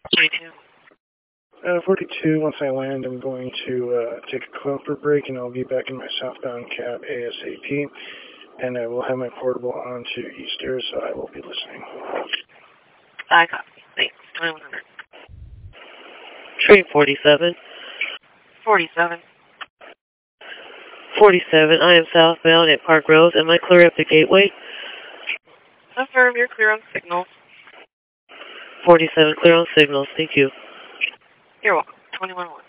42. 42, once I land, I'm going to take a clover break, and I'll be back in my southbound cab ASAP, and I will have my portable on to Easter, so I will be listening. I copy. Thanks. 2100. Train 47. 47. 47, I am southbound at Park Rose. Am I clear up the gateway? Affirm, you're clear on signals. 47, clear on signals. Thank you. You're welcome. 21-1.